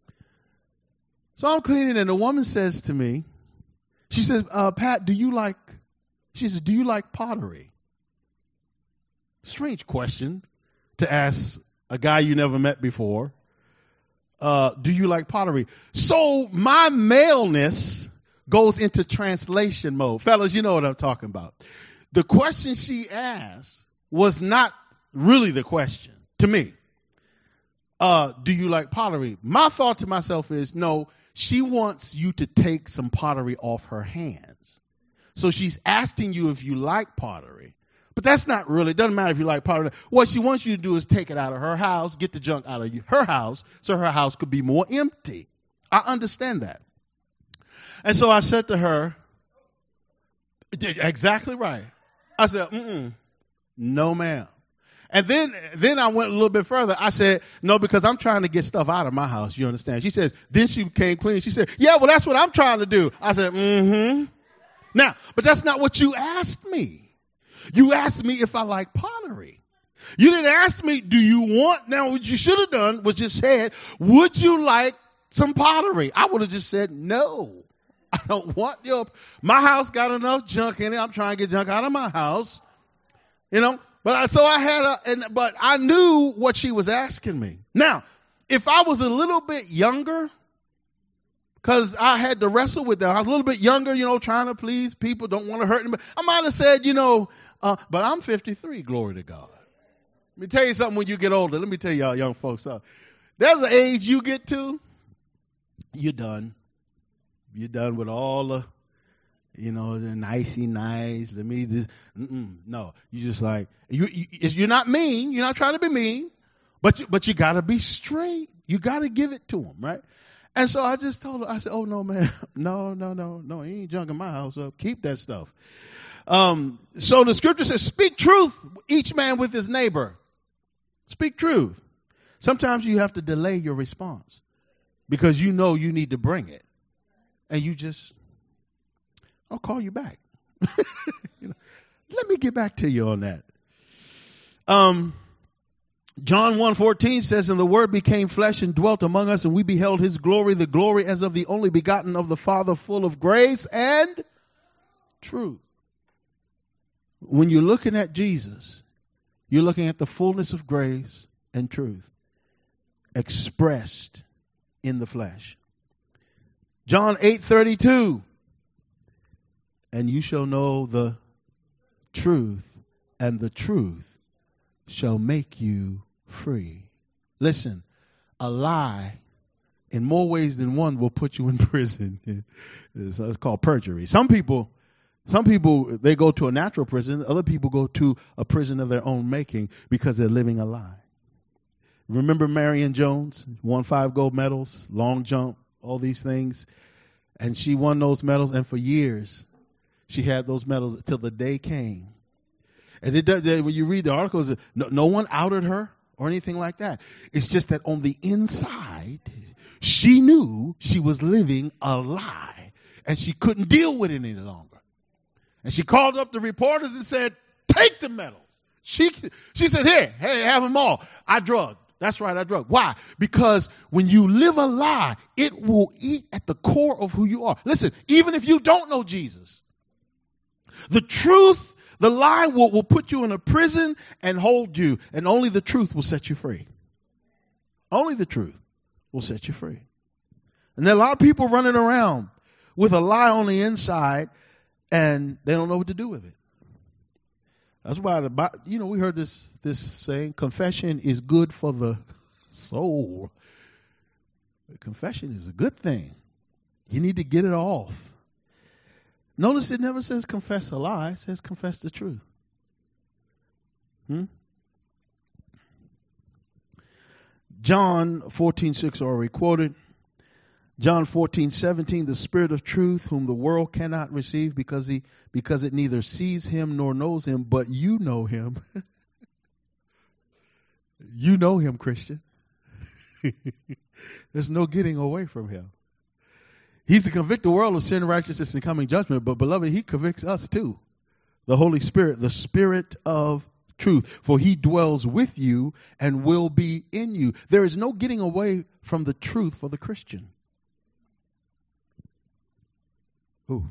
so I'm cleaning, and the woman says to me, she says, uh, "Pat, do you like?" She says, "Do you like pottery?" Strange question to ask a guy you never met before. Uh, do you like pottery? So my maleness goes into translation mode. Fellas, you know what I'm talking about. The question she asked was not really the question to me. Uh, do you like pottery? My thought to myself is, no, she wants you to take some pottery off her hands. So she's asking you if you like pottery. But that's not really, it doesn't matter if you like pottery. What she wants you to do is take it out of her house, get the junk out of her house, so her house could be more empty. I understand that. And so I said to her, exactly right. I said, mm-mm, no ma'am. And then, then I went a little bit further. I said, no, because I'm trying to get stuff out of my house. You understand? She says, then she came clean. She said, yeah, well, that's what I'm trying to do. I said, mm-hmm. Now, but that's not what you asked me. You asked me if I like pottery. You didn't ask me, do you want, now what you should have done was just said, would you like some pottery? I would have just said, no, I don't want your, my house got enough junk in it. I'm trying to get junk out of my house, you know, but I, so I had a, and, but I knew what she was asking me. Now, if I was a little bit younger, because I had to wrestle with that. I was a little bit younger, you know, trying to please people, don't want to hurt them. I might have said, you know, uh, but I'm fifty-three, glory to God. Let me tell you something when you get older. Let me tell y'all young folks, uh, there's an age you get to, you're done. You're done with all the, you know, the nicey nice. Let me just, mm-mm, no. You just like, you, you, you're not mean. You're not trying to be mean, but you, but you got to be straight. You got to give it to them, right? And so I just told her, I said, oh, no, man, no, no, no, no, he ain't junking my house up. Keep that stuff. Um, so the scripture says, speak truth, each man with his neighbor. Speak truth. Sometimes you have to delay your response because you know you need to bring it. And you just, I'll call you back. You know, let me get back to you on that. Um, John one fourteen says, and the word became flesh and dwelt among us, and we beheld his glory, the glory as of the only begotten of the Father, full of grace and truth. When you're looking at Jesus, you're looking at the fullness of grace and truth expressed in the flesh. John eight thirty-two, and you shall know the truth, and the truth shall make you free. Listen, a lie in more ways than one will put you in prison. It's, it's called perjury. Some people, some people, they go to a natural prison. Other people go to a prison of their own making because they're living a lie. Remember Marion Jones, won five gold medals, long jump, all these things. And she won those medals, and for years she had those medals until the day came. And it does, when you read the articles, no, no one outed her or anything like that. It's just that on the inside, she knew she was living a lie, and she couldn't deal with it any longer. And she called up the reporters and said, take the medals. She she said, here, hey, have them all. I drugged. That's right, I drug. Why? Because when you live a lie, it will eat at the core of who you are. Listen, even if you don't know Jesus, the truth, the lie will, will put you in a prison and hold you, and only the truth will set you free. Only the truth will set you free. And there are a lot of people running around with a lie on the inside, and they don't know what to do with it. That's why, the, you know, we heard this this saying, confession is good for the soul. Confession is a good thing. You need to get it off. Notice it never says confess a lie. It says confess the truth. Hmm? John fourteen six already quoted. John fourteen seventeen, the Spirit of truth, whom the world cannot receive because he because it neither sees him nor knows him, but you know him. You know him, Christian. There's no getting away from him. He's to convict the world of sin, righteousness, and coming judgment, but beloved, he convicts us too. The Holy Spirit, the Spirit of truth, for he dwells with you and will be in you. There is no getting away from the truth for the Christian. Ooh.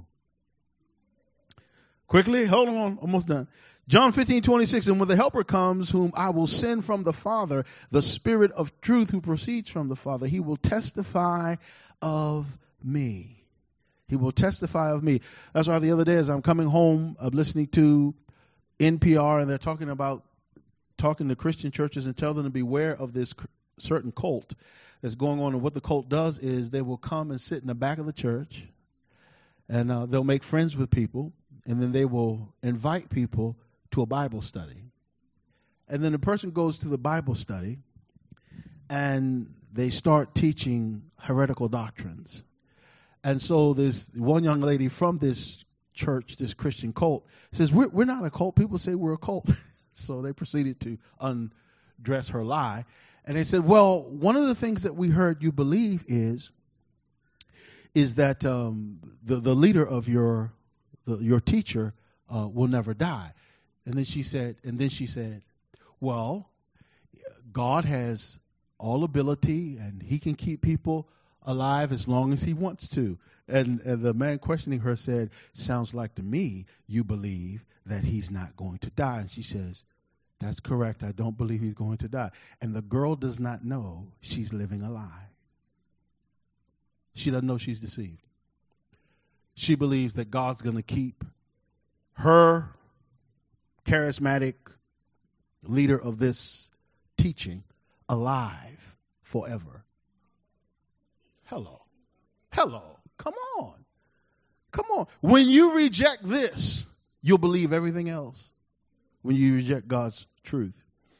Quickly, hold on, almost done. John fifteen twenty-six, and when the Helper comes, whom I will send from the Father, the Spirit of truth who proceeds from the Father, he will testify of me. He will testify of me. That's why the other day as I'm coming home, I'm listening to N P R, and they're talking about, talking to Christian churches and tell them to beware of this certain cult that's going on. And what the cult does is they will come and sit in the back of the church, and uh, they'll make friends with people, and then they will invite people to a Bible study. And then the person goes to the Bible study, and they start teaching heretical doctrines. And so there's one young lady from this church, this Christian cult, says, we're, we're not a cult. People say we're a cult. So they proceeded to undress her lie. And they said, well, one of the things that we heard you believe is, is that um, the, the leader of your the, your teacher uh, will never die. And then she said, and then she said, well, God has all ability and he can keep people alive as long as he wants to. And, and the man questioning her said, sounds like to me you believe that he's not going to die. And she says, that's correct. I don't believe he's going to die. And the girl does not know she's living a lie. She doesn't know she's deceived. She believes that God's going to keep her charismatic leader of this teaching alive forever. Hello. Hello. Come on. Come on. When you reject this, you'll believe everything else. When you reject God's truth.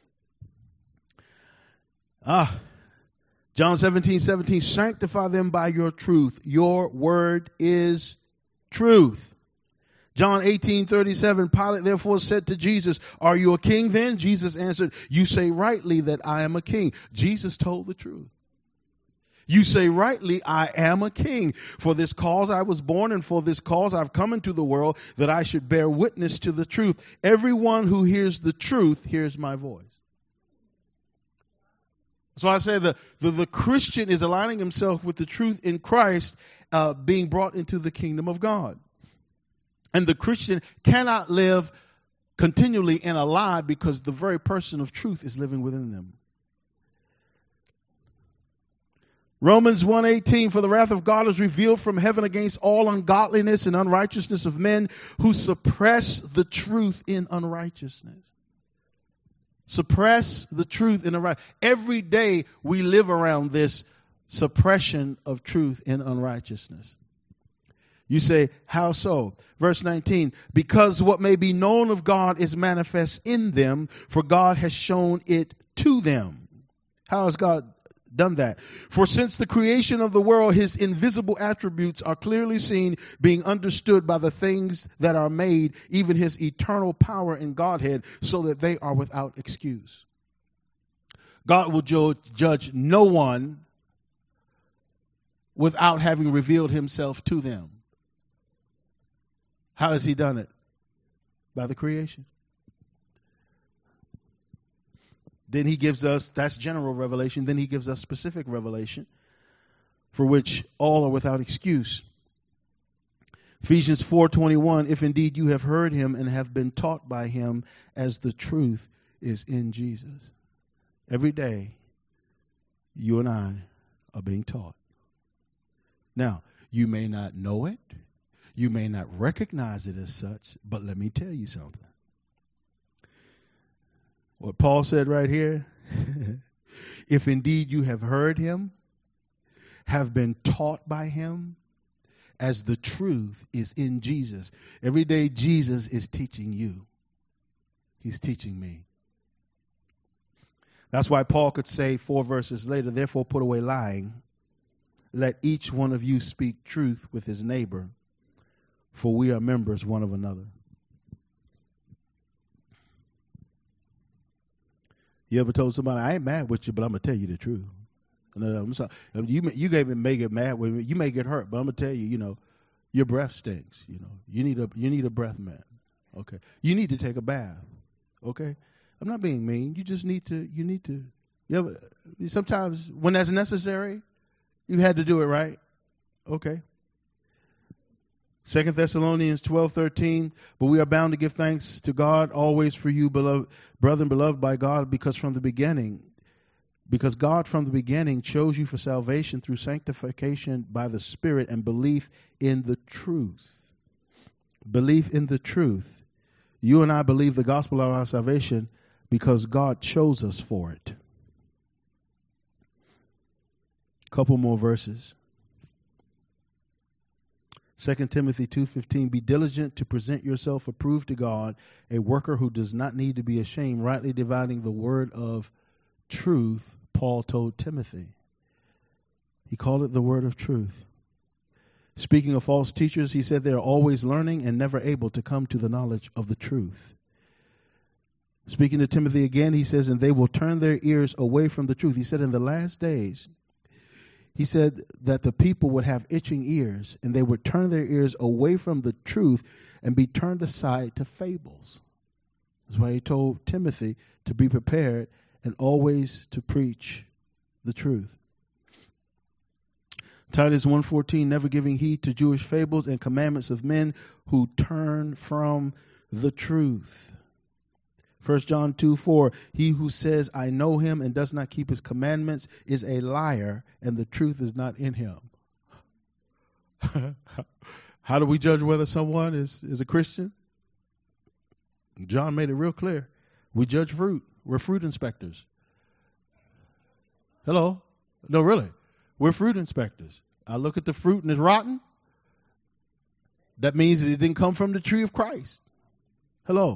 Ah. John seventeen seventeen, sanctify them by your truth. Your word is truth. John eighteen thirty-seven, Pilate therefore said to Jesus, are you a king then? Jesus answered, you say rightly that I am a king. Jesus told the truth. You say rightly, I am a king. For this cause I was born, and for this cause I've come into the world, that I should bear witness to the truth. Everyone who hears the truth hears my voice. So I say the, the, the Christian is aligning himself with the truth in Christ, uh, being brought into the kingdom of God. And the Christian cannot live continually in a lie because the very person of truth is living within them. Romans one eighteen, for the wrath of God is revealed from heaven against all ungodliness and unrighteousness of men who suppress the truth in unrighteousness. Suppress the truth in unrighteousness. Every day we live around this suppression of truth in unrighteousness. You say, how so? Verse nineteen, because what may be known of God is manifest in them, for God has shown it to them. How has God done that? For since the creation of the world, his invisible attributes are clearly seen, being understood by the things that are made, even his eternal power in Godhead, so that they are without excuse. God will ju- judge no one without having revealed himself to them. How has he done it? By the creation. Then he gives us, that's general revelation. Then he gives us specific revelation for which all are without excuse. Ephesians four twenty-one, if indeed you have heard him and have been taught by him as the truth is in Jesus. Every day, you and I are being taught. Now, you may not know it. You may not recognize it as such, but let me tell you something. What Paul said right here, if indeed you have heard him, have been taught by him, as the truth is in Jesus. Every day Jesus is teaching you. He's teaching me. That's why Paul could say four verses later, therefore put away lying. Let each one of you speak truth with his neighbor, for we are members one of another. You ever told somebody, I ain't mad with you, but I'm going to tell you the truth. No, I'm sorry. You, you may, may get mad with me. You may get hurt, but I'm going to tell you, you know, your breath stinks. You know, you need a, you need a breath man. Okay. You need to take a bath. Okay. I'm not being mean. You just need to, you need to, you ever, sometimes when that's necessary, you had to do it, right? Okay. Second Thessalonians twelve thirteen, but we are bound to give thanks to God always for you, beloved, brethren, beloved by God, because from the beginning, because God from the beginning chose you for salvation through sanctification by the Spirit and belief in the truth. Belief in the truth. You and I believe the gospel of our salvation because God chose us for it. Couple more verses. Second Timothy two fifteen, be diligent to present yourself approved to God, a worker who does not need to be ashamed, rightly dividing the word of truth, Paul told Timothy. He called it the word of truth. Speaking of false teachers, he said they are always learning and never able to come to the knowledge of the truth. Speaking to Timothy again, he says, and they will turn their ears away from the truth. He said in the last days, he said that the people would have itching ears and they would turn their ears away from the truth and be turned aside to fables. That's why he told Timothy to be prepared and always to preach the truth. Titus one fourteen, never giving heed to Jewish fables and commandments of men who turn from the truth. First John two four, he who says, I know him and does not keep his commandments is a liar, and the truth is not in him. How do we judge whether someone is, is a Christian? John made it real clear. We judge fruit. We're fruit inspectors. Hello? No, really. We're fruit inspectors. I look at the fruit and it's rotten. That means that it didn't come from the tree of Christ. Hello?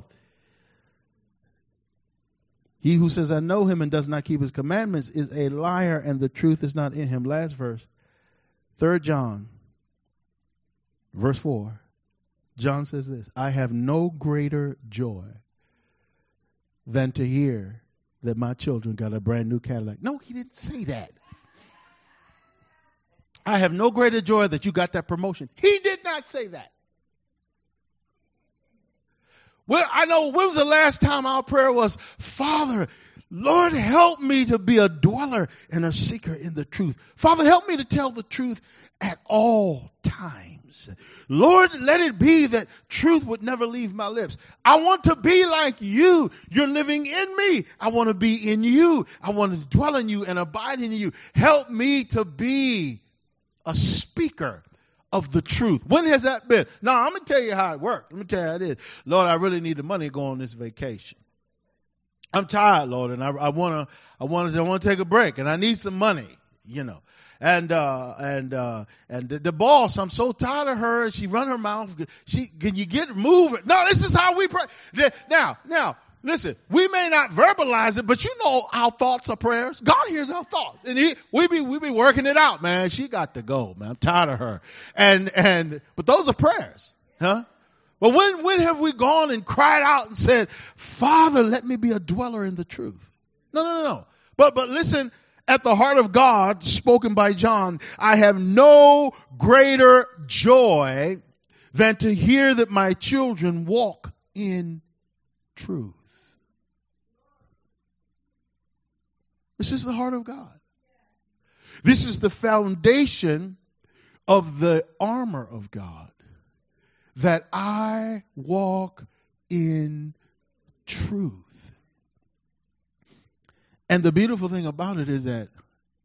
He who says, I know him and does not keep his commandments is a liar, and the truth is not in him. Last verse. Third John, verse four. John says this, I have no greater joy than to hear that my children got a brand new Cadillac. No, he didn't say that. I have no greater joy that you got that promotion. He did not say that. Well, I know, when was the last time our prayer was, Father, Lord, help me to be a dweller and a seeker in the truth. Father, help me to tell the truth at all times. Lord, let it be that truth would never leave my lips. I want to be like you. You're living in me. I want to be in you. I want to dwell in you and abide in you. Help me to be a speaker of the truth. When has that been? No, I'm going to tell you how it worked. Let me tell you how it is. Lord, I really need the money to go on this vacation. I'm tired, Lord, and I, I want to, I want to, I want to take a break, and I need some money, you know. And uh, and uh, and the, the boss, I'm so tired of her. She run her mouth. She can you get moving? No, this is how we pray. Now, now, listen. We may not verbalize it, but you know our thoughts are prayers. God hears our thoughts, and he we be we be working it out, man. She got to go, man. I'm tired of her. And and but those are prayers, huh? But when when have we gone and cried out and said, Father, let me be a dweller in the truth? No, no, no, no. But but listen. At the heart of God, spoken by John, I have no greater joy than to hear that my children walk in truth. This is the heart of God. This is the foundation of the armor of God, that I walk in truth. And the beautiful thing about it is that,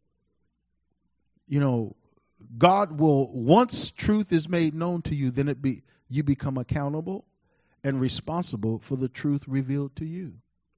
you know, God will, once truth is made known to you, then it be you become accountable and responsible for the truth revealed to you.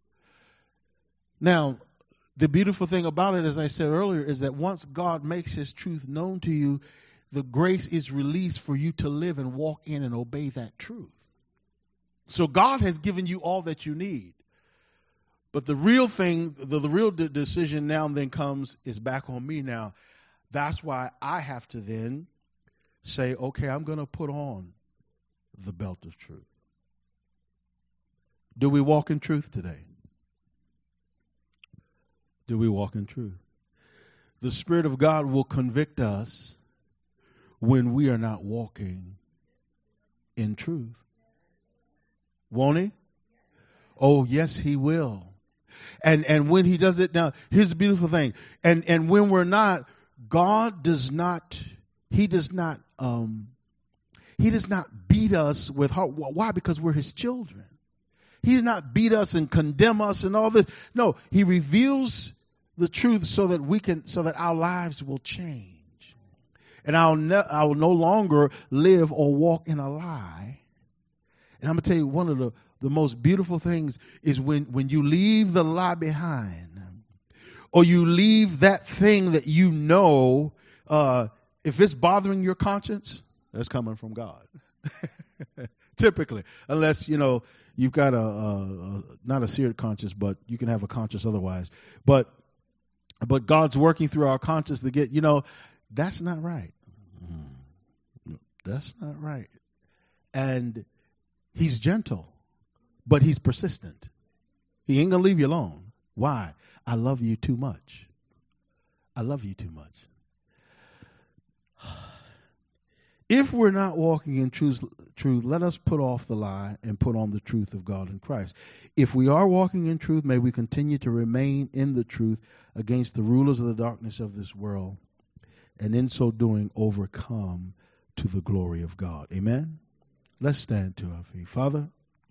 Now, the beautiful thing about it, as I said earlier, is that once God makes his truth known to you, the grace is released for you to live and walk in and obey that truth. So God has given you all that you need. But the real thing, the, the real de- decision now and then comes is back on me now. That's why I have to then say, okay, I'm going to put on the belt of truth. Do we walk in truth today? Do we walk in truth? The Spirit of God will convict us when we are not walking in truth. Won't he? Oh, yes, he will. And and when he does it, now, here's the beautiful thing. And and when we're not, God does not, he does not, um, he does not beat us with heart. Why? Because we're his children. He does not beat us and condemn us and all this. No, he reveals the truth so that we can, so that our lives will change. And I'll ne- I will no longer live or walk in a lie. And I'm going to tell you, one of the, the most beautiful things is when, when you leave the lie behind, or you leave that thing that you know, uh, if it's bothering your conscience, that's coming from God. Typically, unless, you know, you've got a, a, a not a seared conscience, but you can have a conscience otherwise. But but God's working through our conscience to get, you know, that's not right. That's not right. And he's gentle, but he's persistent. He ain't going to leave you alone. Why? I love you too much. I love you too much. If we're not walking in truth, truth, let us put off the lie and put on the truth of God in Christ. If we are walking in truth, may we continue to remain in the truth against the rulers of the darkness of this world, and in so doing overcome to the glory of God. Amen? Let's stand to our feet. Father,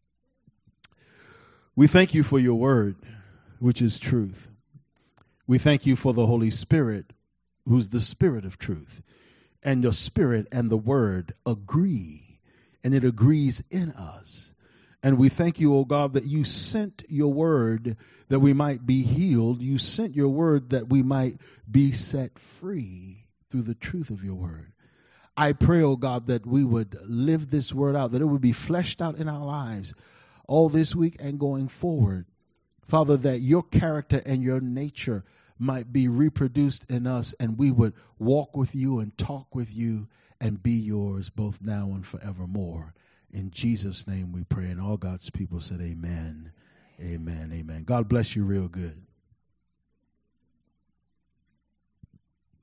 we thank you for your word, which is truth. We thank you for the Holy Spirit, who's the Spirit of truth. And your Spirit and the word agree, and it agrees in us. And we thank you, O God, that you sent your word that we might be healed. You sent your word that we might be set free through the truth of your word. I pray, O God, that we would live this word out, that it would be fleshed out in our lives all this week and going forward. Father, that your character and your nature might be reproduced in us, and we would walk with you and talk with you and be yours both now and forevermore. In Jesus' name we pray. And all God's people said amen. Amen. Amen. God bless you real good.